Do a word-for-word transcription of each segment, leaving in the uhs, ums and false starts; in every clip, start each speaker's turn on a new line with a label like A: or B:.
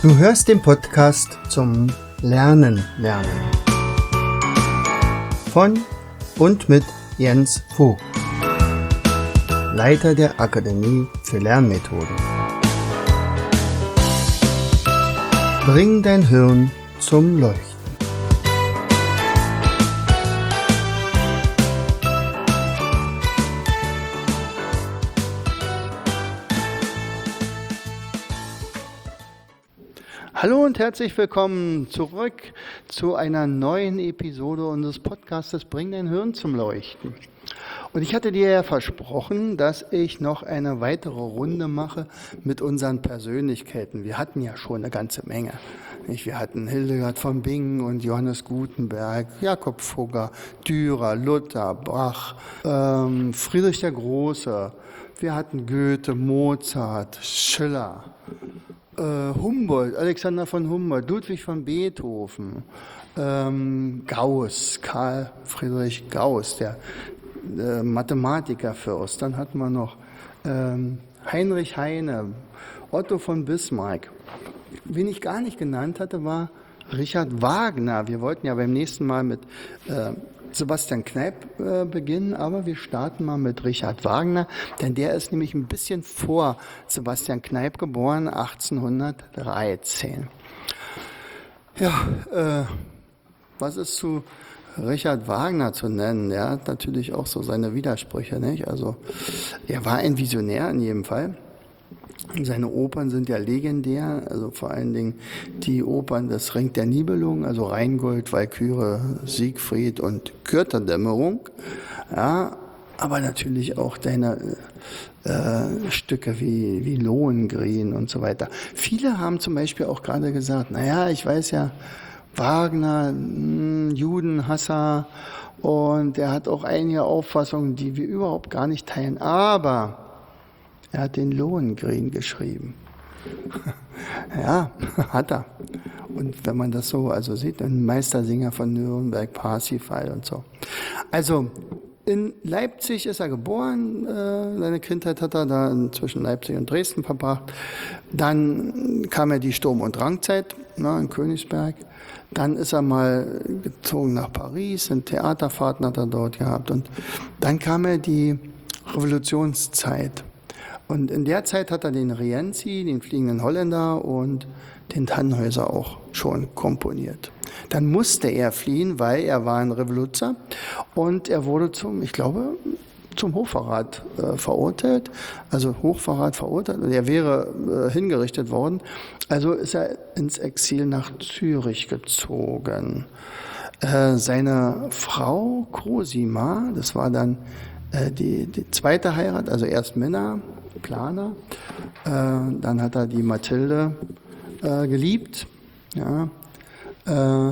A: Du hörst den Podcast zum Lernen lernen von und mit Jens Vogt, Leiter der Akademie für Lernmethoden. Bring dein Hirn zum Leuchten. Hallo und herzlich willkommen zurück zu einer neuen Episode unseres Podcastes Bring dein Hirn zum Leuchten. Und ich hatte dir ja versprochen, dass ich noch eine weitere Runde mache mit unseren Persönlichkeiten. Wir hatten ja schon eine ganze Menge. Wir hatten Hildegard von Bingen und Johannes Gutenberg, Jakob Fugger, Dürer, Luther, Bach, ähm, Friedrich der Große. Wir hatten Goethe, Mozart, Schiller. Humboldt, Alexander von Humboldt, Ludwig von Beethoven, ähm, Gauss, Karl Friedrich Gauss, der äh, Mathematikerfürst. Dann hatten wir noch ähm, Heinrich Heine, Otto von Bismarck. Wen ich gar nicht genannt hatte, war Richard Wagner. Wir wollten ja beim nächsten Mal mit äh, Sebastian Kneipp äh, beginnen, aber wir starten mal mit Richard Wagner, denn der ist nämlich ein bisschen vor Sebastian Kneipp geboren, achtzehnhundertdreizehn. Ja, äh, was ist zu Richard Wagner zu nennen? Er hat natürlich auch so seine Widersprüche, nicht? Also er war ein Visionär in jedem Fall. Seine Opern sind ja legendär, also vor allen Dingen die Opern des Ring der Nibelungen, also Rheingold, Walküre, Siegfried und Götterdämmerung. Ja, aber natürlich auch deine äh, Stücke wie, wie Lohengrin und so weiter. Viele haben zum Beispiel auch gerade gesagt, naja, ich weiß ja, Wagner, mh, Judenhasser, und er hat auch einige Auffassungen, die wir überhaupt gar nicht teilen, aber er hat den Lohengrin geschrieben. Ja, hat er. Und wenn man das so also sieht, ein Meistersinger von Nürnberg, Parsifal und so. Also in Leipzig ist er geboren. Äh, seine Kindheit hat er da zwischen Leipzig und Dresden verbracht. Dann kam er die Sturm- und Drangzeit, ne, in Königsberg. Dann ist er mal gezogen nach Paris, eine Theaterfahrten hat er dort gehabt. Und dann kam er die Revolutionszeit. Und in der Zeit hat er den Rienzi, den Fliegenden Holländer und den Tannhäuser auch schon komponiert. Dann musste er fliehen, weil er war ein Revoluzer und er wurde zum, ich glaube, zum Hochverrat äh, verurteilt, also Hochverrat verurteilt, und er wäre äh, hingerichtet worden. Also ist er ins Exil nach Zürich gezogen. Äh, seine Frau Cosima, das war dann äh, die, die zweite Heirat, also erst Minna, Planer, äh, dann hat er die Mathilde äh, geliebt, ja, äh,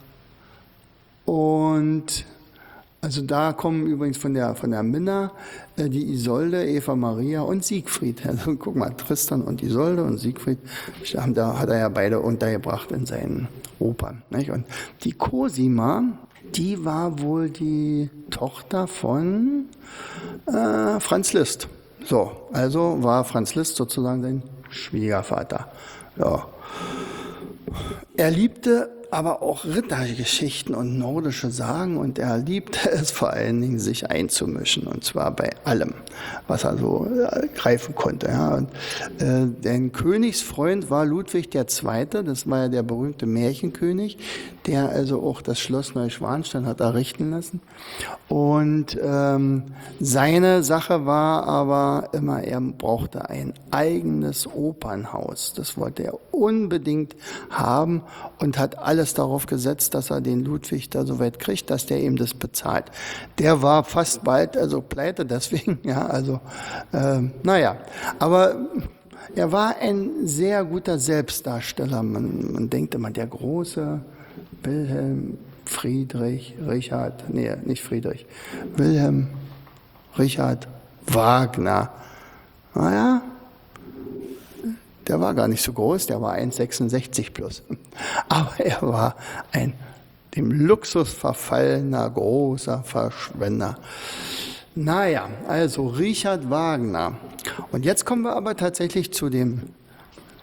A: und also da kommen übrigens von der von der Minna äh, die Isolde, Eva Maria und Siegfried. Also guck mal, Tristan und Isolde und Siegfried, da hat er ja beide untergebracht in seinen Opern, nicht? Und die Cosima, die war wohl die Tochter von äh, Franz Liszt. So, also war Franz Liszt sozusagen sein Schwiegervater. Ja. Er liebte aber auch Rittergeschichten und nordische Sagen, und er liebte es vor allen Dingen, sich einzumischen, und zwar bei allem, was er so äh, greifen konnte. Ja. Und, äh, der Königsfreund war Ludwig der Zweite, das war ja der berühmte Märchenkönig, der also auch das Schloss Neuschwanstein hat errichten lassen. Und ähm, seine Sache war aber immer, er brauchte ein eigenes Opernhaus. Das wollte er unbedingt haben und hat alles darauf gesetzt, dass er den Ludwig da so weit kriegt, dass der ihm das bezahlt. Der war fast bald also pleite deswegen, ja, also äh, naja, aber er war ein sehr guter Selbstdarsteller. Man, man denkt immer, der große Wilhelm Friedrich, Richard, nee, nicht Friedrich, Wilhelm Richard Wagner. Naja, der war gar nicht so groß, der war eins Komma sechsundsechzig plus. Aber er war ein dem Luxus verfallener, großer Verschwender. Naja, also Richard Wagner. Und jetzt kommen wir aber tatsächlich zu dem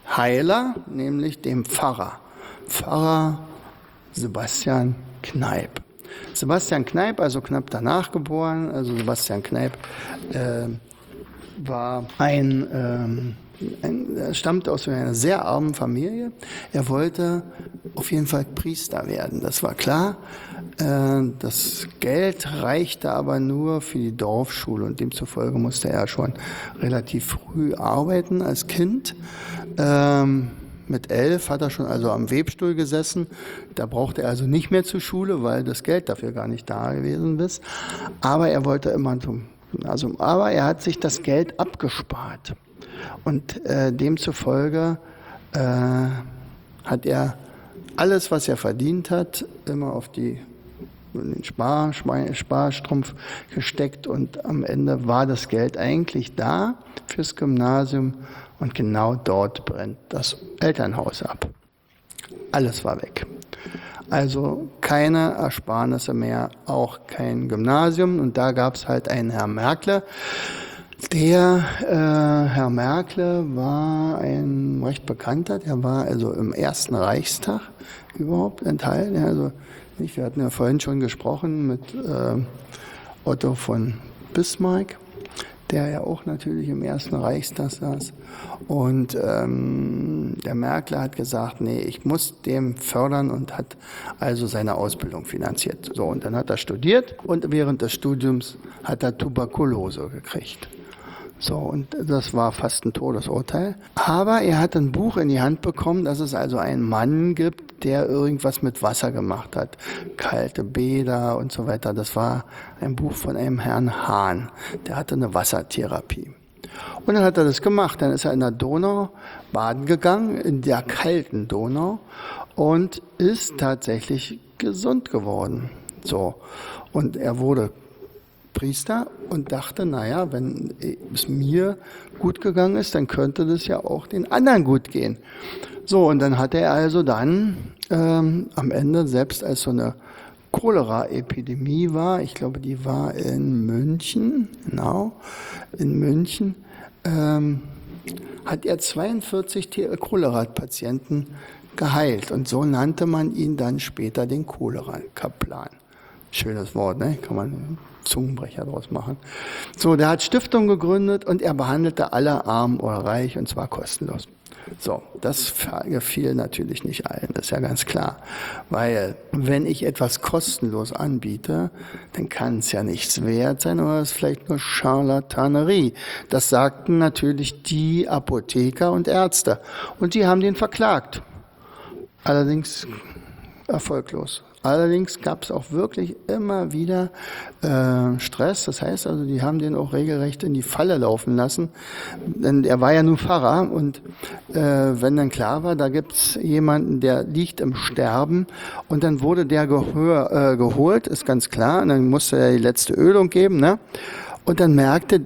A: Heiler, nämlich dem Pfarrer. Pfarrer Sebastian Kneipp. Sebastian Kneipp, also knapp danach geboren, also Sebastian Kneipp äh, war ein, ähm, ein, er stammte aus einer sehr armen Familie. Er wollte auf jeden Fall Priester werden, das war klar. Äh, das Geld reichte aber nur für die Dorfschule und demzufolge musste er schon relativ früh arbeiten als Kind. Ähm, Mit elf hat er schon also am Webstuhl gesessen. Da brauchte er also nicht mehr zur Schule, weil das Geld dafür gar nicht da gewesen ist. Aber er wollte immer zum Gymnasium. Aber er hat sich das Geld abgespart. Und äh, demzufolge äh, hat er alles, was er verdient hat, immer auf die, in den Spar, Sparstrumpf gesteckt. Und am Ende war das Geld eigentlich da fürs Gymnasium. Und genau dort brennt das Elternhaus ab. Alles war weg. Also keine Ersparnisse mehr, auch kein Gymnasium. Und da gab es halt einen Herrn Merkle. Der äh, Herr Merkle war ein recht bekannter, der war also im Ersten Reichstag überhaupt enthalten. Also nicht, wir hatten ja vorhin schon gesprochen mit äh, Otto von Bismarck, der ja auch natürlich im Ersten Reichstag saß. Und ähm, der Merkle hat gesagt, nee, ich muss dem fördern und hat also seine Ausbildung finanziert. So, und dann hat er studiert und während des Studiums hat er Tuberkulose gekriegt. So, und das war fast ein Todesurteil. Aber er hat ein Buch in die Hand bekommen, dass es also einen Mann gibt, der irgendwas mit Wasser gemacht hat. Kalte Bäder und so weiter. Das war ein Buch von einem Herrn Hahn. Der hatte eine Wassertherapie. Und dann hat er das gemacht. Dann ist er in der Donau baden gegangen, in der kalten Donau, und ist tatsächlich gesund geworden. So. Und er wurde Priester und dachte, naja, wenn es mir gut gegangen ist, dann könnte das ja auch den anderen gut gehen. So, und dann hat er also dann ähm, am Ende, selbst als so eine Cholera-Epidemie war, ich glaube, die war in München, genau, in München, ähm, hat er zweiundvierzig Cholera-Patienten geheilt. Und so nannte man ihn dann später den Cholera-Kaplan. Schönes Wort, ne? Kann man einen Zungenbrecher draus machen. So, der hat Stiftung gegründet und er behandelte alle arm oder reich und zwar kostenlos. So, das gefiel natürlich nicht allen, das ist ja ganz klar. Weil, wenn ich etwas kostenlos anbiete, dann kann es ja nichts wert sein oder es ist vielleicht nur Charlatanerie. Das sagten natürlich die Apotheker und Ärzte. Und die haben den verklagt. Allerdings erfolglos. Allerdings gab es auch wirklich immer wieder äh, Stress. Das heißt also, die haben den auch regelrecht in die Falle laufen lassen. Denn er war ja nur Pfarrer und äh, wenn dann klar war, da gibt es jemanden, der liegt im Sterben und dann wurde der gehör, äh, geholt, ist ganz klar. Und dann musste er die letzte Ölung geben. Ne? Und dann merkte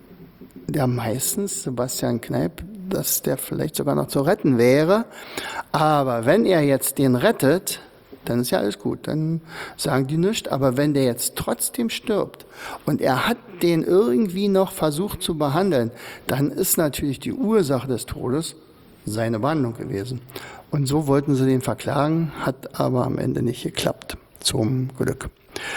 A: der meistens, Sebastian Kneipp, dass der vielleicht sogar noch zu retten wäre. Aber wenn er jetzt den rettet, dann ist ja alles gut, dann sagen die nichts. Aber wenn der jetzt trotzdem stirbt und er hat den irgendwie noch versucht zu behandeln, dann ist natürlich die Ursache des Todes seine Behandlung gewesen. Und so wollten sie den verklagen, hat aber am Ende nicht geklappt, zum Glück.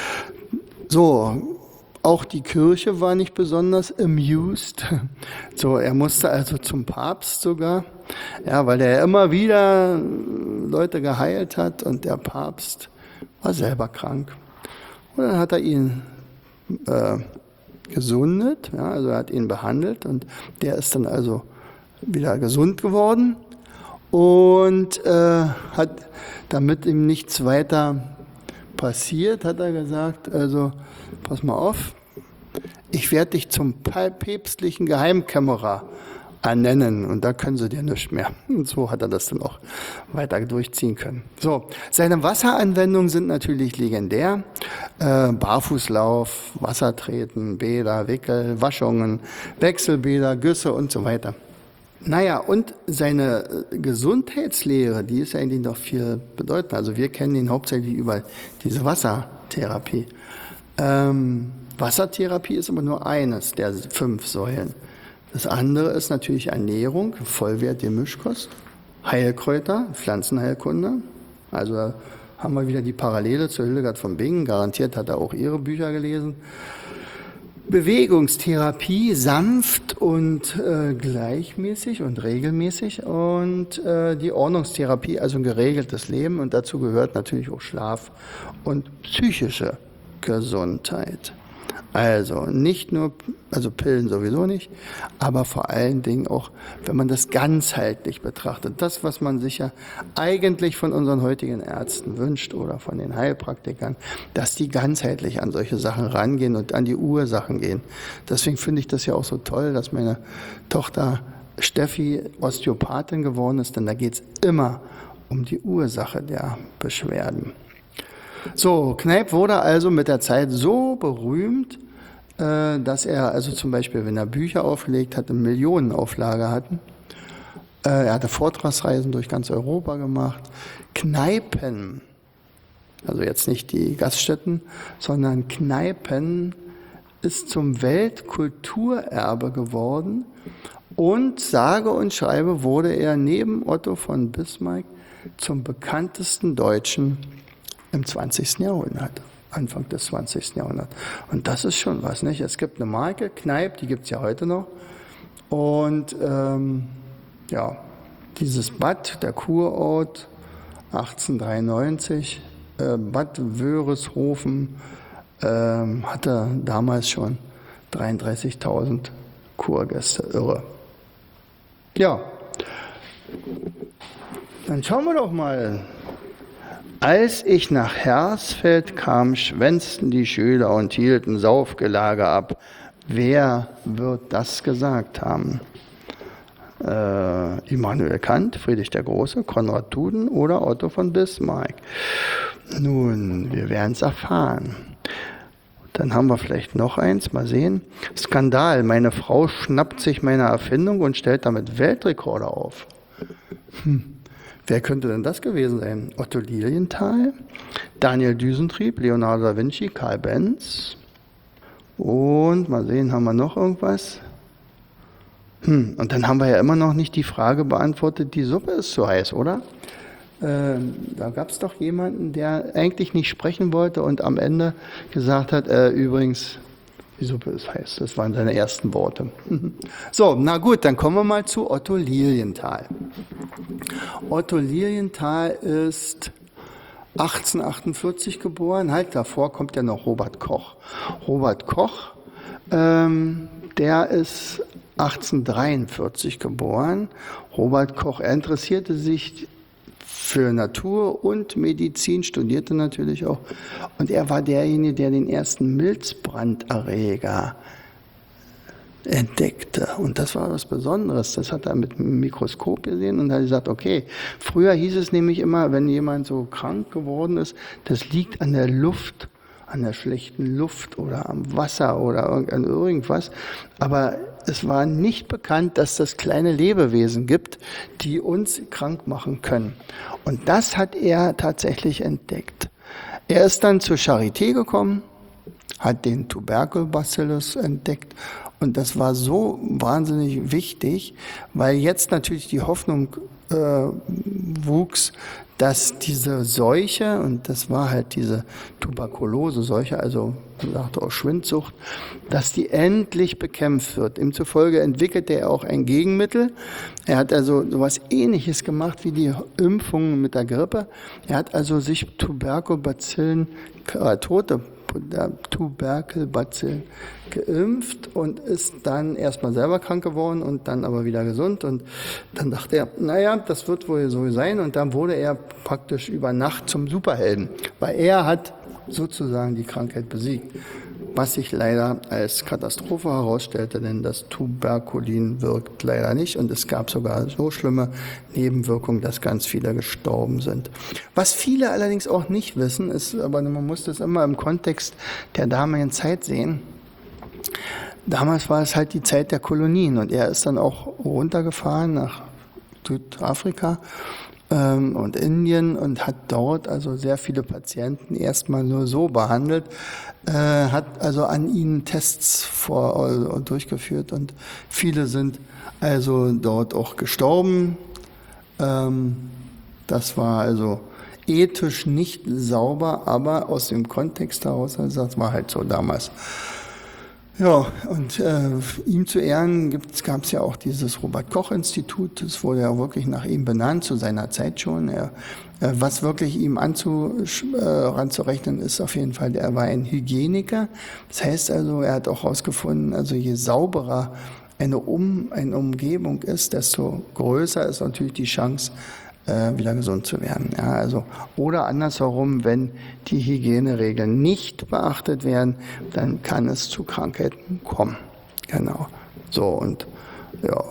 A: So, auch die Kirche war nicht besonders amused. So, er musste also zum Papst sogar, ja, weil er immer wieder Leute geheilt hat und der Papst war selber krank. Und dann hat er ihn äh, gesundet, ja, also er hat ihn behandelt und der ist dann also wieder gesund geworden und äh, hat, damit ihm nichts weiter passiert, hat er gesagt, also pass mal auf, ich werde dich zum päpstlichen Geheimkämmerer ernennen und da können sie dir nichts mehr. Und so hat er das dann auch weiter durchziehen können. So, seine Wasseranwendungen sind natürlich legendär. Äh, Barfußlauf, Wassertreten, Bäder, Wickel, Waschungen, Wechselbäder, Güsse und so weiter. Naja, und seine Gesundheitslehre, die ist eigentlich noch viel bedeutender. Also wir kennen ihn hauptsächlich über diese Wassertherapie. Ähm, Wassertherapie ist aber nur eines der fünf Säulen Das andere ist natürlich Ernährung, vollwertige Mischkost, Heilkräuter, Pflanzenheilkunde. Also da haben wir wieder die Parallele zu Hildegard von Bingen. Garantiert hat er auch ihre Bücher gelesen. Bewegungstherapie, sanft und äh, gleichmäßig und regelmäßig. Und äh, die Ordnungstherapie, also ein geregeltes Leben. Und dazu gehört natürlich auch Schlaf und psychische Gesundheit. Also nicht nur, also Pillen sowieso nicht, aber vor allen Dingen auch, wenn man das ganzheitlich betrachtet. Das, was man sich ja eigentlich von unseren heutigen Ärzten wünscht oder von den Heilpraktikern, dass die ganzheitlich an solche Sachen rangehen und an die Ursachen gehen. Deswegen finde ich das ja auch so toll, dass meine Tochter Steffi Osteopathin geworden ist, denn da geht es immer um die Ursache der Beschwerden. So, Kneipp wurde also mit der Zeit so berühmt, äh, dass er also zum Beispiel, wenn er Bücher aufgelegt hat, eine Millionenauflage hatten. Äh, er hatte Vortragsreisen durch ganz Europa gemacht. Kneipen, also jetzt nicht die Gaststätten, sondern Kneipen ist zum Weltkulturerbe geworden und sage und schreibe wurde er neben Otto von Bismarck zum bekanntesten Deutschen im zwanzigsten Jahrhundert, Anfang des zwanzigsten Jahrhunderts. Und das ist schon was, nicht? Es gibt eine Marke, Kneipp, die gibt es ja heute noch. Und ähm, ja, dieses Bad, der Kurort, achtzehnhundertdreiundneunzig, äh, Bad Wörishofen, äh, hatte damals schon dreiunddreißigtausend Kurgäste, irre. Ja, dann schauen wir doch mal. Als ich nach Hersfeld kam, schwänzten die Schüler und hielten Saufgelage ab. Wer wird das gesagt haben? Äh, Immanuel Kant, Friedrich der Große, Konrad Tuden oder Otto von Bismarck? Nun, wir werden es erfahren. Dann haben wir vielleicht noch eins, mal sehen. Skandal, meine Frau schnappt sich meine Erfindung und stellt damit Weltrekorde auf. Hm. Wer könnte denn das gewesen sein? Otto Lilienthal, Daniel Düsentrieb, Leonardo da Vinci, Karl Benz. Und mal sehen, haben wir noch irgendwas? Hm, und dann haben wir ja immer noch nicht die Frage beantwortet, die Suppe ist zu heiß, oder? Ähm, da gab es doch jemanden, der eigentlich nicht sprechen wollte und am Ende gesagt hat, äh, übrigens, die Suppe ist heiß. Das waren seine ersten Worte. So, na gut, dann kommen wir mal zu Otto Lilienthal. Otto Lilienthal ist achtzehnhundertachtundvierzig geboren. Halt, davor kommt ja noch Robert Koch. Robert Koch, ähm, der ist achtzehnhundertdreiundvierzig geboren. Robert Koch, er interessierte sich für Natur und Medizin, studierte natürlich auch. Und er war derjenige, der den ersten Milzbranderreger entdeckte. Und das war was Besonderes. Das hat er mit einem Mikroskop gesehen und hat gesagt, okay, früher hieß es nämlich immer, wenn jemand so krank geworden ist, das liegt an der Luft, an der schlechten Luft oder am Wasser oder an irgendwas. Aber es war nicht bekannt, dass es kleine Lebewesen gibt, die uns krank machen können. Und das hat er tatsächlich entdeckt. Er ist dann zur Charité gekommen, hat den Tuberkelbacillus entdeckt. Und das war so wahnsinnig wichtig, weil jetzt natürlich die Hoffnung äh, wuchs, dass diese Seuche, und das war halt diese Tuberkulose-Seuche, also man sagte auch Schwindsucht, dass die endlich bekämpft wird. Demzufolge entwickelte er auch ein Gegenmittel. Er hat also sowas Ähnliches gemacht wie die Impfungen mit der Grippe. Er hat also sich Tuberkelbazillen, äh, tote Tuberkelbazillen geimpft und ist dann erstmal selber krank geworden und dann aber wieder gesund. Und dann dachte er, naja, das wird wohl so sein. Und dann wurde er praktisch über Nacht zum Superhelden, weil er hat sozusagen die Krankheit besiegt. Was sich leider als Katastrophe herausstellte, denn das Tuberkulin wirkt leider nicht und es gab sogar so schlimme Nebenwirkungen, dass ganz viele gestorben sind. Was viele allerdings auch nicht wissen, ist, aber man muss das immer im Kontext der damaligen Zeit sehen. Damals war es halt die Zeit der Kolonien und er ist dann auch runtergefahren nach Südafrika ähm, und Indien und hat dort also sehr viele Patienten erstmal nur so behandelt, äh, hat also an ihnen Tests vor, äh, durchgeführt und viele sind also dort auch gestorben. Ähm, das war also ethisch nicht sauber, aber aus dem Kontext heraus, also das war halt so damals. Ja, und äh, ihm zu Ehren gab es ja auch dieses Robert-Koch-Institut, das wurde ja wirklich nach ihm benannt, zu seiner Zeit schon. Er, äh, was wirklich ihm anzu, äh, ranzurechnen ist auf jeden Fall, er war ein Hygieniker. Das heißt also, er hat auch herausgefunden, also je sauberer eine, um, eine Umgebung ist, desto größer ist natürlich die Chance, äh, wieder gesund zu werden. Ja, also, oder andersherum, wenn die Hygieneregeln nicht beachtet werden, dann kann es zu Krankheiten kommen. Genau. So und ja.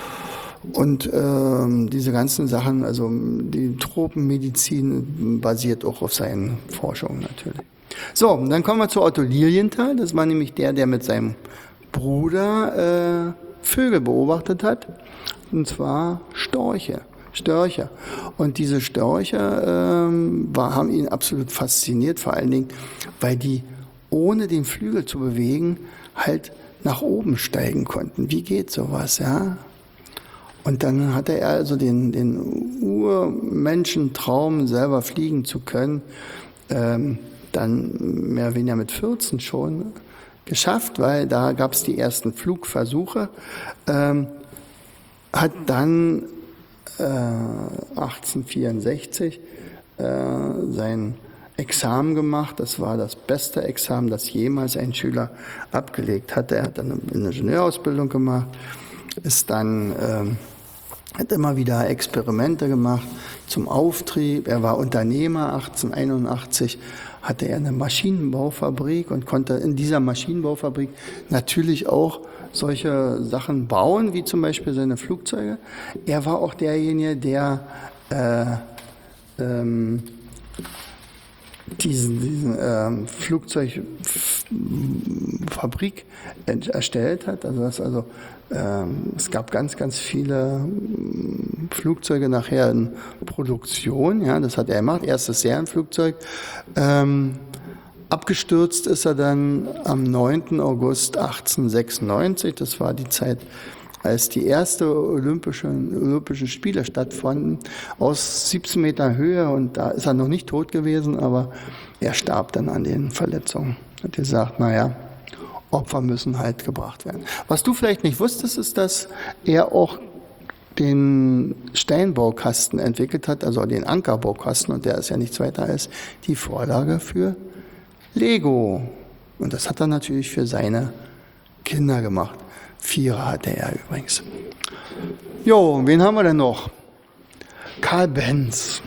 A: Und ähm, diese ganzen Sachen, also die Tropenmedizin basiert auch auf seinen Forschungen natürlich. So, dann kommen wir zu Otto Lilienthal. Das war nämlich der, der mit seinem Bruder äh, Vögel beobachtet hat, und zwar Storche. Störche. Und diese Störche ähm, war, haben ihn absolut fasziniert, vor allen Dingen, weil die ohne den Flügel zu bewegen halt nach oben steigen konnten. Wie geht sowas, ja? Und dann hatte er also den, den Urmenschentraum, selber fliegen zu können, ähm, dann mehr oder weniger mit vierzehn schon geschafft, weil da gab es die ersten Flugversuche, ähm, hat dann äh, achtzehnhundertvierundsechzig äh, sein Examen gemacht. Das war das beste Examen, das jemals ein Schüler abgelegt hatte. Er hat dann eine Ingenieurausbildung gemacht, ist dann, ähm, hat immer wieder Experimente gemacht zum Auftrieb. Er war Unternehmer. achtzehnhunderteinundachtzig hatte er eine Maschinenbaufabrik und konnte in dieser Maschinenbaufabrik natürlich auch solche Sachen bauen, wie zum Beispiel seine Flugzeuge. Er war auch derjenige, der äh, ähm, diesen, diesen ähm, Flugzeugfabrik erstellt hat. Also, das, also ähm, es gab ganz, ganz viele Flugzeuge nachher in Produktion. Ja, das hat er gemacht. Erstes Serienflugzeug. Ähm, abgestürzt ist er dann am neunten August achtzehnhundertsechsundneunzig. Das war die Zeit, als die ersten Olympischen, Olympischen Spiele stattfanden, aus siebzehn Meter Höhe. Und da ist er noch nicht tot gewesen, aber er starb dann an den Verletzungen. Hat gesagt, naja, Opfer müssen halt gebracht werden. Was du vielleicht nicht wusstest, ist, dass er auch den Steinbaukasten entwickelt hat, also den Ankerbaukasten, und der ist ja nichts weiter als die Vorlage für Lego. Und das hat er natürlich für seine Kinder gemacht. Vierer hatte er übrigens. Jo, wen haben wir denn noch? Karl Benz.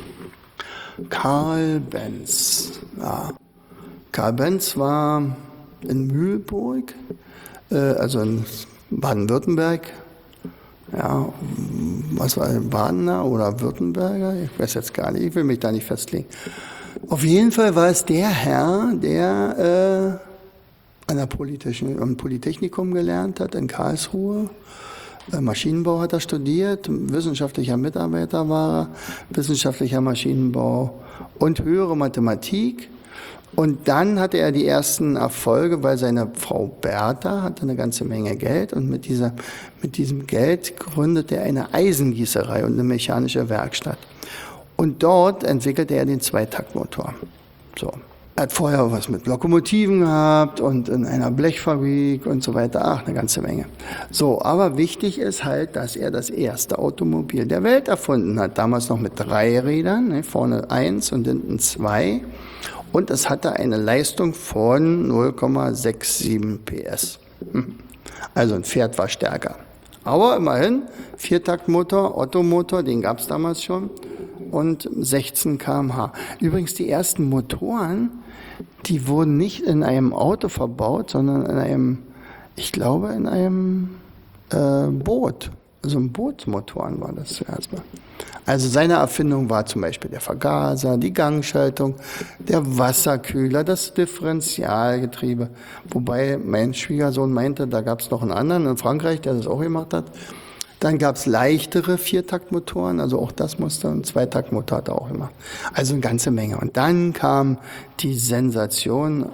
A: Karl Benz. Ja. Karl Benz war in Mühlburg, äh, also in Baden-Württemberg. Ja, was war Badener oder Württemberger? Ich weiß jetzt gar nicht, ich will mich da nicht festlegen. Auf jeden Fall war es der Herr, der äh, an der Polytechnik, am Polytechnikum gelernt hat in Karlsruhe. Äh, Maschinenbau hat er studiert, wissenschaftlicher Mitarbeiter war er, wissenschaftlicher Maschinenbau und höhere Mathematik. Und dann hatte er die ersten Erfolge, weil seine Frau Bertha hatte eine ganze Menge Geld und mit, dieser, mit diesem Geld gründete er eine Eisengießerei und eine mechanische Werkstatt. Und dort entwickelte er den Zweitaktmotor. So. Er hat vorher was mit Lokomotiven gehabt und in einer Blechfabrik und so weiter. Ach, eine ganze Menge. So, aber wichtig ist halt, dass er das erste Automobil der Welt erfunden hat. Damals noch mit drei Rädern, ne, vorne eins und hinten zwei. Und es hatte eine Leistung von null Komma siebenundsechzig P S. Also ein Pferd war stärker. Aber immerhin, Viertaktmotor, Ottomotor, den gab es damals schon, und sechzehn Kilometer pro Stunde. Übrigens, die ersten Motoren, die wurden nicht in einem Auto verbaut, sondern in einem, ich glaube, in einem äh, Boot. Also ein Bootsmotoren war das zuerst mal. Also seine Erfindung war zum Beispiel der Vergaser, die Gangschaltung, der Wasserkühler, das Differentialgetriebe. Wobei mein Schwiegersohn meinte, da gab es noch einen anderen in Frankreich, der das auch gemacht hat. Dann gab es leichtere Viertaktmotoren, also auch das musste, ein Zweitaktmotor hatte auch immer. Also eine ganze Menge. Und dann kam die Sensation,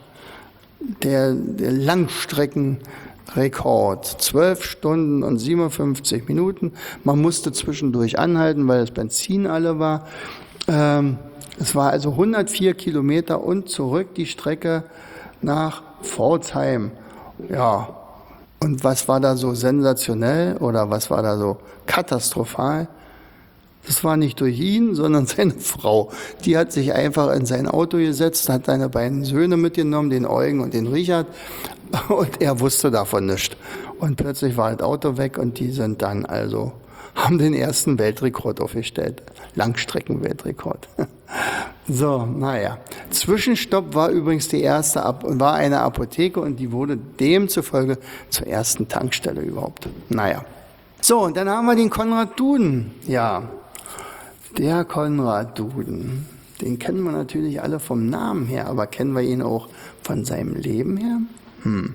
A: der, der Langstreckenrekord. zwölf Stunden und siebenundfünfzig Minuten. Man musste zwischendurch anhalten, weil das Benzin alle war. Ähm, es war also hundertvier Kilometer und zurück die Strecke nach Pforzheim. Ja, und was war da so sensationell oder was war da so katastrophal? Das war nicht durch ihn, sondern seine Frau. Die hat sich einfach in sein Auto gesetzt, hat seine beiden Söhne mitgenommen, den Eugen und den Richard, und er wusste davon nichts. Und plötzlich war das Auto weg und die sind dann also, haben den ersten Weltrekord aufgestellt. Langstreckenweltrekord. So, naja. Zwischenstopp war übrigens die erste, war eine Apotheke und die wurde demzufolge zur ersten Tankstelle überhaupt. Naja. So, und dann haben wir den Konrad Duden. Ja, der Konrad Duden. Den kennen wir natürlich alle vom Namen her, aber kennen wir ihn auch von seinem Leben her? Hm.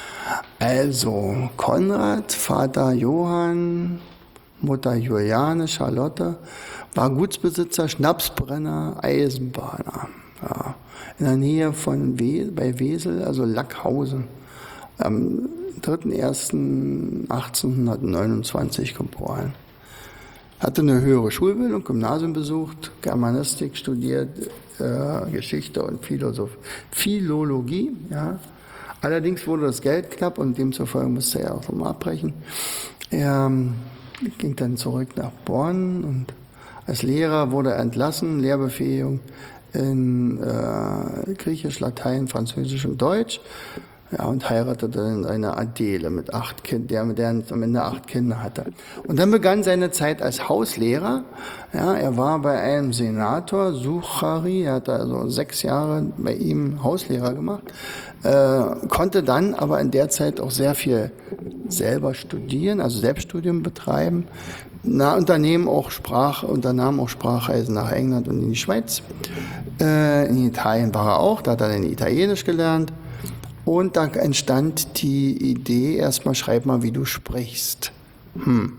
A: Also, Konrad, Vater Johann, Mutter Juliane, Charlotte, war Gutsbesitzer, Schnapsbrenner, Eisenbahner. Ja. In der Nähe von We bei Wesel, also Lackhausen, am dritter erster achtzehnhundertneunundzwanzig geboren. Hatte eine höhere Schulbildung, Gymnasium besucht, Germanistik studiert, äh, Geschichte und Philosoph Philologie. Ja. Allerdings wurde das Geld knapp und demzufolge musste er auch so mal abbrechen. Er ähm, ging dann zurück nach Bonn und als Lehrer wurde er entlassen, Lehrbefähigung in äh, Griechisch, Latein, Französisch und Deutsch. Ja, und heiratete dann eine Adele mit acht Kindern, der mit der am Ende acht Kinder hatte. Und dann begann seine Zeit als Hauslehrer. Ja, er war bei einem Senator, Suchari, er hat also sechs Jahre bei ihm Hauslehrer gemacht, äh, konnte dann aber in der Zeit auch sehr viel selber studieren, also Selbststudium betreiben. Na, Unternehmen auch Sprach, unternahm auch Sprachreisen nach England und in die Schweiz. Äh, in Italien war er auch, da hat er dann Italienisch gelernt. Und da entstand die Idee, erstmal schreib mal, wie du sprichst. Hm.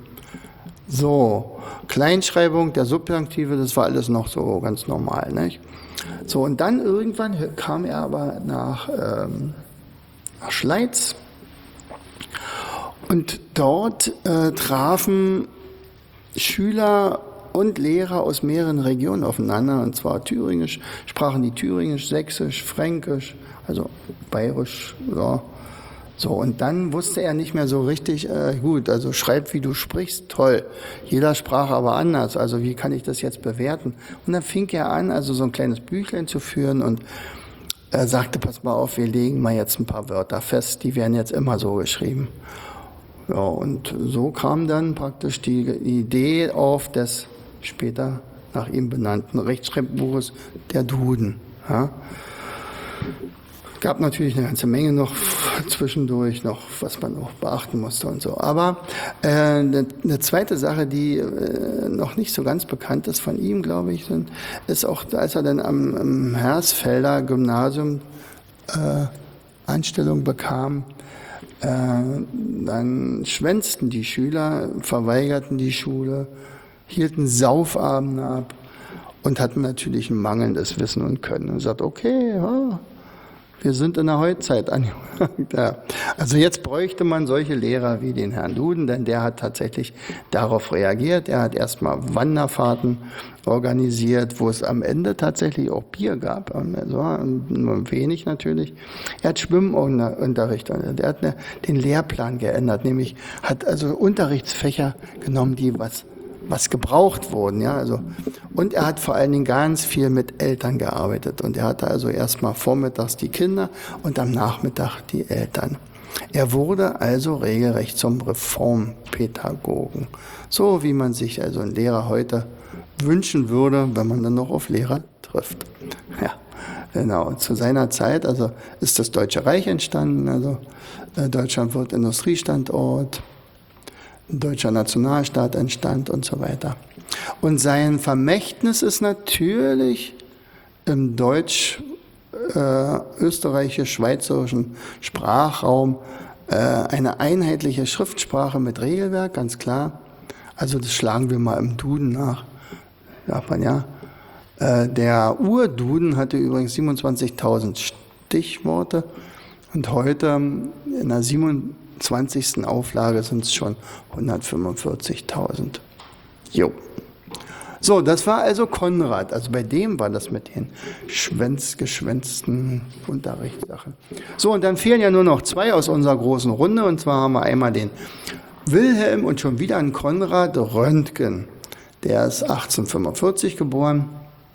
A: So, Kleinschreibung, der Subjunktive, das war alles noch so ganz normal, nicht? So, und dann irgendwann kam er aber nach, ähm, nach Schleiz. Und dort äh, trafen Schüler und Lehrer aus mehreren Regionen aufeinander, und zwar Thüringisch, sprachen die Thüringisch, Sächsisch, Fränkisch, also Bayerisch, ja. So, und dann wusste er nicht mehr so richtig, äh, gut, also schreib, wie du sprichst, toll. Jeder sprach aber anders, also wie kann ich das jetzt bewerten? Und dann fing er an, also so ein kleines Büchlein zu führen und er sagte, pass mal auf, wir legen mal jetzt ein paar Wörter fest, die werden jetzt immer so geschrieben. Ja, und so kam dann praktisch die Idee auf des später nach ihm benannten Rechtschreibbuches, der Duden. Ja. Gab natürlich eine ganze Menge noch zwischendurch, noch was man noch beachten musste und so. Aber äh, eine, eine zweite Sache, die äh, noch nicht so ganz bekannt ist von ihm, glaube ich, sind, ist auch, als er dann am, am Hersfelder Gymnasium äh, Anstellung bekam, äh, dann schwänzten die Schüler, verweigerten die Schule, hielten Saufabende ab und hatten natürlich ein mangelndes Wissen und Können. Und sagt, okay, ja, wir sind in der Heutzeit angelangt. Ja. Also jetzt bräuchte man solche Lehrer wie den Herrn Duden, denn der hat tatsächlich darauf reagiert. Er hat erstmal Wanderfahrten organisiert, wo es am Ende tatsächlich auch Bier gab. Also nur wenig natürlich. Er hat Schwimmunterricht, er hat den Lehrplan geändert, nämlich hat also Unterrichtsfächer genommen, die was was gebraucht wurden, ja, also. Und er hat vor allen Dingen ganz viel mit Eltern gearbeitet und er hatte also erstmal vormittags die Kinder und am Nachmittag die Eltern. Er wurde also regelrecht zum Reformpädagogen. So wie man sich also einen Lehrer heute wünschen würde, wenn man dann noch auf Lehrer trifft. Ja, genau. Zu seiner Zeit, also ist das Deutsche Reich entstanden, also äh, Deutschland wird Industriestandort, ein deutscher Nationalstaat entstand und so weiter. Und sein Vermächtnis ist natürlich im deutsch, äh, österreichisch-schweizerischen Sprachraum Äh, eine einheitliche Schriftsprache mit Regelwerk, ganz klar. Also das schlagen wir mal im Duden nach. Sagt man ja. Äh, der Urduden hatte übrigens siebenundzwanzigtausend Stichworte und heute in der siebenundzwanzigsten Auflage sind es schon hundertfünfundvierzigtausend. Jo. So, das war also Konrad. Also bei dem war das mit den schwänz, geschwänzten Unterrichtssachen. So, und dann fehlen ja nur noch zwei aus unserer großen Runde. Und zwar haben wir einmal den Wilhelm und schon wieder einen Konrad Röntgen. Der ist achtzehnhundertfünfundvierzig geboren.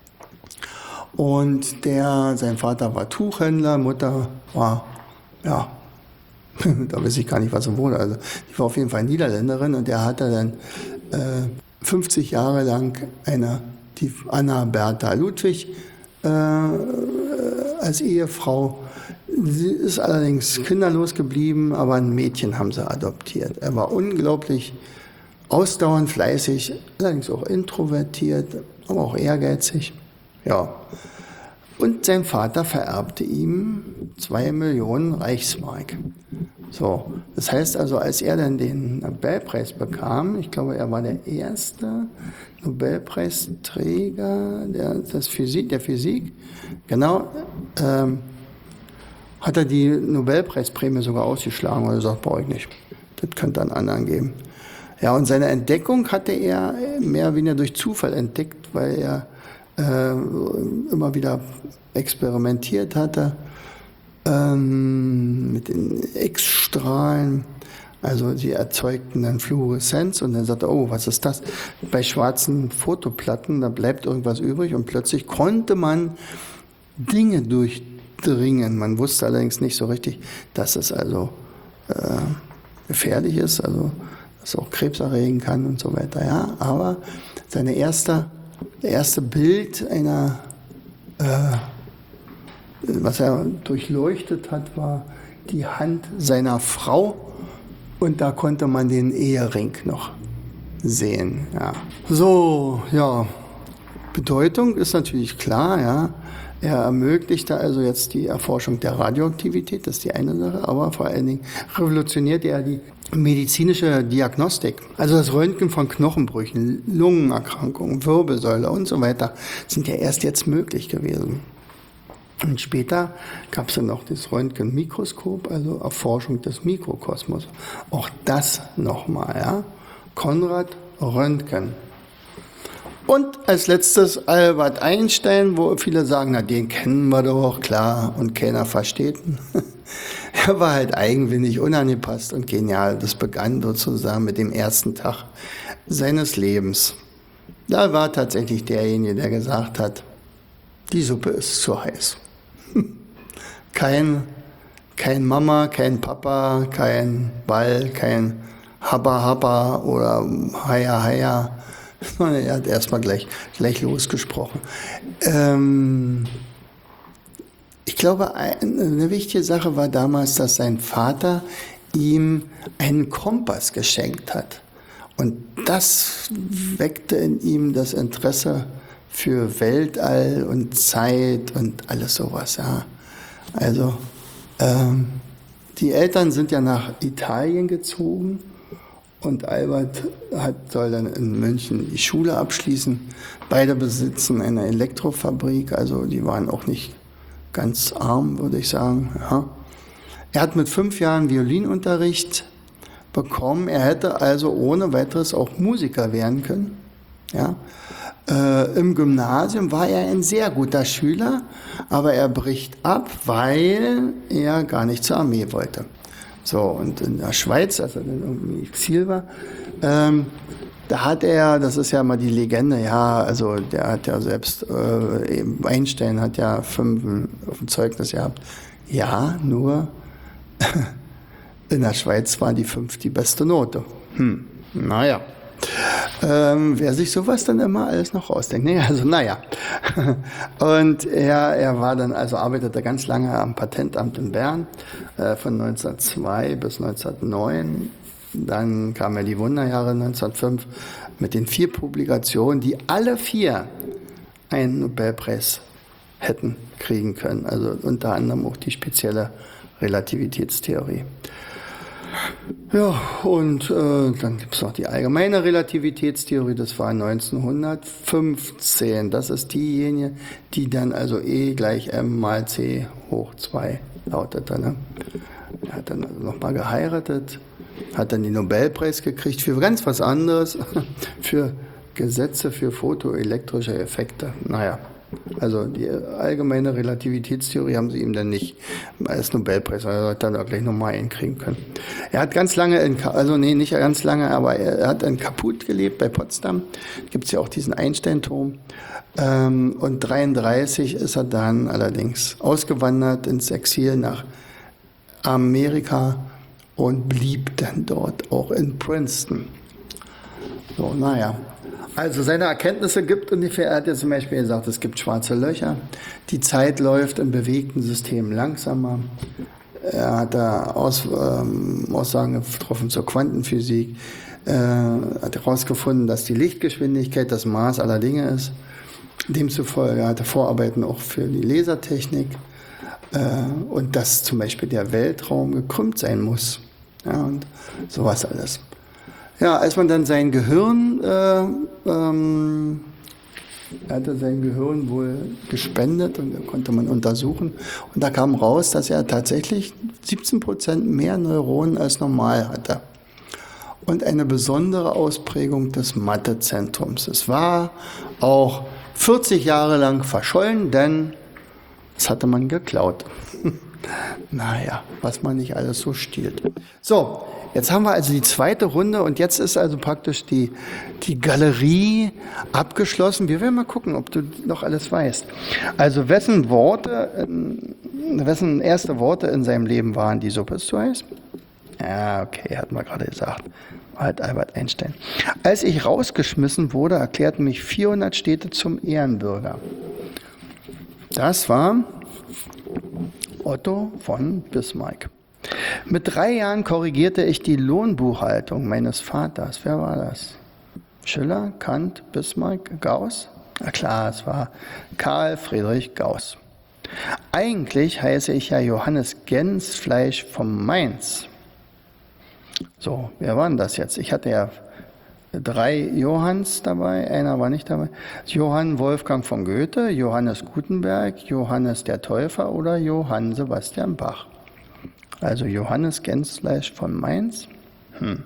A: Und der, sein Vater war Tuchhändler, Mutter war, ja, da weiß ich gar nicht, was sie wurde. Also, die war auf jeden Fall Niederländerin und der hatte dann äh, fünfzig Jahre lang eine, die Anna Bertha Ludwig äh, als Ehefrau. Sie ist allerdings kinderlos geblieben, aber ein Mädchen haben sie adoptiert. Er war unglaublich ausdauernd, fleißig, allerdings auch introvertiert, aber auch ehrgeizig. Ja. Und sein Vater vererbte ihm zwei Millionen Reichsmark. So, das heißt also, als er dann den Nobelpreis bekam, ich glaube, er war der erste Nobelpreisträger der, des Physik, der Physik, genau, ähm, hat er die Nobelpreisprämie sogar ausgeschlagen, weil er sagt, brauche ich nicht. Das könnte einen anderen geben. Ja, und seine Entdeckung hatte er mehr oder weniger durch Zufall entdeckt, weil er äh, immer wieder experimentiert hatte ähm, mit den X-Strahlen. Also sie erzeugten dann Fluoreszenz und dann sagte er, oh, was ist das? Bei schwarzen Fotoplatten, da bleibt irgendwas übrig und plötzlich konnte man Dinge durchdringen. Man wusste allerdings nicht so richtig, dass es also äh, gefährlich ist, also dass es auch Krebs erregen kann und so weiter. Ja, aber seine erste, das erste Bild einer, äh, was er durchleuchtet hat, war die Hand seiner Frau. Und da konnte man den Ehering noch sehen. Ja. So, ja, Bedeutung ist natürlich klar. Ja. Er ermöglichte also jetzt die Erforschung der Radioaktivität, das ist die eine Sache, aber vor allen Dingen revolutionierte er die medizinische Diagnostik. Also das Röntgen von Knochenbrüchen, Lungenerkrankungen, Wirbelsäule und so weiter sind ja erst jetzt möglich gewesen. Und später gab es dann noch das Röntgenmikroskop, also Erforschung des Mikrokosmos. Auch das nochmal, ja. Konrad Röntgen. Und als letztes Albert Einstein, wo viele sagen, na den kennen wir doch, klar, und keiner versteht ihn. Er war halt eigenwillig, unangepasst und genial. Das begann sozusagen mit dem ersten Tag seines Lebens. Da war tatsächlich derjenige, der gesagt hat, die Suppe ist zu heiß. Kein, kein Mama, kein Papa, kein Ball, kein Habba Habba oder Haya Haya. Er hat erstmal gleich, gleich losgesprochen. Ähm, ich glaube, eine wichtige Sache war damals, dass sein Vater ihm einen Kompass geschenkt hat. Und das weckte in ihm das Interesse für Weltall und Zeit und alles sowas. Ja. Also ähm, die Eltern sind ja nach Italien gezogen und Albert hat, soll dann in München die Schule abschließen. Beide besitzen eine Elektrofabrik, also die waren auch nicht ganz arm, würde ich sagen. Ja. Er hat mit fünf Jahren Violinunterricht bekommen. Er hätte also ohne weiteres auch Musiker werden können. Ja. Äh, Im Gymnasium war er ein sehr guter Schüler, aber er bricht ab, weil er gar nicht zur Armee wollte. So, und in der Schweiz, als er dann irgendwie im Exil war, ähm, da hat er, das ist ja mal die Legende, ja, also der hat ja selbst, äh, Einstein hat ja fünf auf dem Zeugnis gehabt. Ja, nur in der Schweiz war die fünf die beste Note. Hm, naja. Ähm, wer sich sowas dann immer alles noch ausdenkt. Nee, also naja. Und er, er war dann, also arbeitete ganz lange am Patentamt in Bern, äh, von neunzehnhundertzwei bis neunzehnhundertneun. Dann kamen ja die Wunderjahre neunzehnhundertfünf mit den vier Publikationen, die alle vier einen Nobelpreis hätten kriegen können. Also unter anderem auch die spezielle Relativitätstheorie. Ja, und äh, dann gibt es noch die allgemeine Relativitätstheorie, das war neunzehnhundertfünfzehn. Das ist diejenige, die dann also E gleich M mal C hoch zwei lautete. Ne? Er hat dann also nochmal geheiratet, hat dann den Nobelpreis gekriegt für ganz was anderes, für Gesetze für photoelektrische Effekte. Naja. Also die allgemeine Relativitätstheorie haben sie ihm dann nicht als Nobelpreis, er hat dann auch gleich nochmal einen kriegen können. Er hat ganz lange, in, also nee, nicht ganz lange, aber er hat in Kaput gelebt bei Potsdam. Da gibt es ja auch diesen Einstein-Turm. Ähm, und dreiunddreißig ist er dann allerdings ausgewandert ins Exil nach Amerika und blieb dann dort auch in Princeton. So, naja. Also seine Erkenntnisse gibt ungefähr, er hat ja zum Beispiel gesagt, es gibt schwarze Löcher, die Zeit läuft in bewegten Systemen langsamer. Er hat da Aus, ähm, Aussagen getroffen zur Quantenphysik, äh, hat herausgefunden, dass die Lichtgeschwindigkeit das Maß aller Dinge ist. Demzufolge hat er Vorarbeiten auch für die Lasertechnik äh, und dass zum Beispiel der Weltraum gekrümmt sein muss. Ja, und sowas alles. Ja, als man dann sein Gehirn, äh, ähm, er hatte sein Gehirn wohl gespendet und da konnte man untersuchen. Und da kam raus, dass er tatsächlich siebzehn Prozent mehr Neuronen als normal hatte. Und eine besondere Ausprägung des Mathezentrums. Es war auch vierzig Jahre lang verschollen, denn das hatte man geklaut. Naja, was man nicht alles so stiehlt. So, jetzt haben wir also die zweite Runde und jetzt ist also praktisch die, die Galerie abgeschlossen. Wir werden mal gucken, ob du noch alles weißt. Also wessen Worte, wessen erste Worte in seinem Leben waren, die Suppe ist zu heiß? Ja, okay, hat man gerade gesagt. War halt Albert Einstein. Als ich rausgeschmissen wurde, erklärten mich vierhundert Städte zum Ehrenbürger. Das war Otto von Bismarck. Mit drei Jahren korrigierte ich die Lohnbuchhaltung meines Vaters. Wer war das? Schiller, Kant, Bismarck, Gauss? Na klar, es war Karl Friedrich Gauss. Eigentlich heiße ich ja Johannes Gensfleisch vom Mainz. So, wer war denn das jetzt? Ich hatte ja drei Johanns dabei, einer war nicht dabei. Johann Wolfgang von Goethe, Johannes Gutenberg, Johannes der Täufer oder Johann Sebastian Bach. Also Johannes Gensfleisch von Mainz. Hm.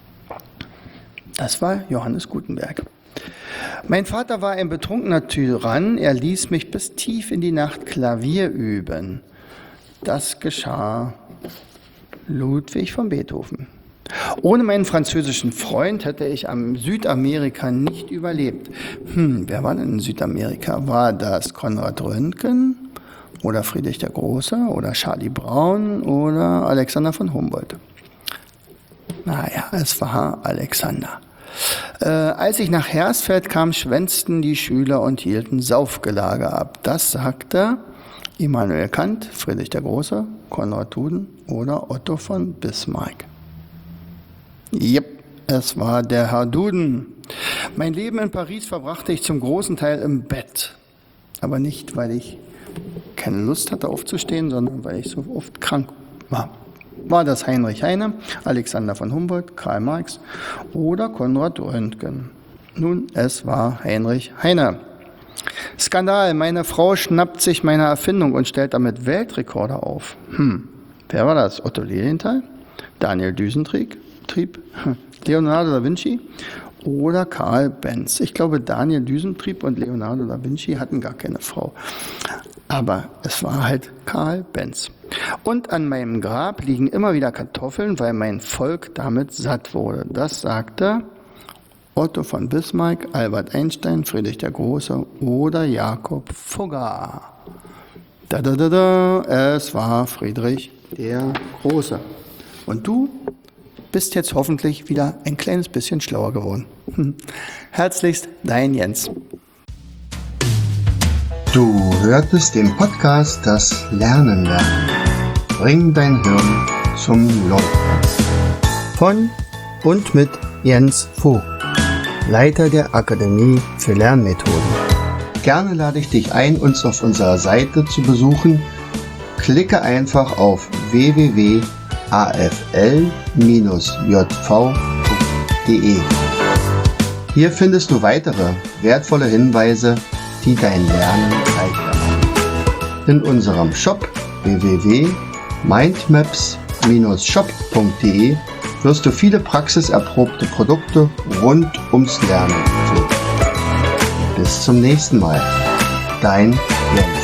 A: Das war Johannes Gutenberg. Mein Vater war ein betrunkener Tyrann. Er ließ mich bis tief in die Nacht Klavier üben. Das geschah Ludwig von Beethoven. Ohne meinen französischen Freund hätte ich am Südamerika nicht überlebt. Hm, wer war denn in Südamerika? War das Konrad Röntgen oder Friedrich der Große oder Charlie Brown oder Alexander von Humboldt? Naja, es war Alexander. Äh, als ich nach Hersfeld kam, schwänzten die Schüler und hielten Saufgelage ab. Das sagte Immanuel Kant, Friedrich der Große, Konrad Duden oder Otto von Bismarck. Jep, es war der Herr Duden. Mein Leben in Paris verbrachte ich zum großen Teil im Bett. Aber nicht, weil ich keine Lust hatte aufzustehen, sondern weil ich so oft krank war. War das Heinrich Heine, Alexander von Humboldt, Karl Marx oder Konrad Röntgen? Nun, es war Heinrich Heine. Skandal, meine Frau schnappt sich meine Erfindung und stellt damit Weltrekorde auf. Hm, wer war das? Otto Lilienthal? Daniel Düsentrieb? Trieb, Leonardo da Vinci oder Karl Benz. Ich glaube, Daniel Düsentrieb und Leonardo da Vinci hatten gar keine Frau. Aber es war halt Karl Benz. Und an meinem Grab liegen immer wieder Kartoffeln, weil mein Volk damit satt wurde. Das sagte Otto von Bismarck, Albert Einstein, Friedrich der Große oder Jakob Fugger. Da, da, da, da, es war Friedrich der Große. Und du bist jetzt hoffentlich wieder ein kleines bisschen schlauer geworden. Herzlichst, dein Jens.
B: Du hörtest den Podcast Das Lernen lernen. Bring dein Hirn zum Leuchten.
A: Von und mit Jens Vogt, Leiter der Akademie für Lernmethoden.
B: Gerne lade ich dich ein, uns auf unserer Seite zu besuchen. Klicke einfach auf w w w punkt a f l Bindestrich j v punkt d e. Hier findest du weitere wertvolle Hinweise, die dein Lernen leichter machen. In unserem Shop w w w punkt mindmaps Bindestrich shop punkt d e wirst du viele praxiserprobte Produkte rund ums Lernen finden. Bis zum nächsten Mal. Dein Jens.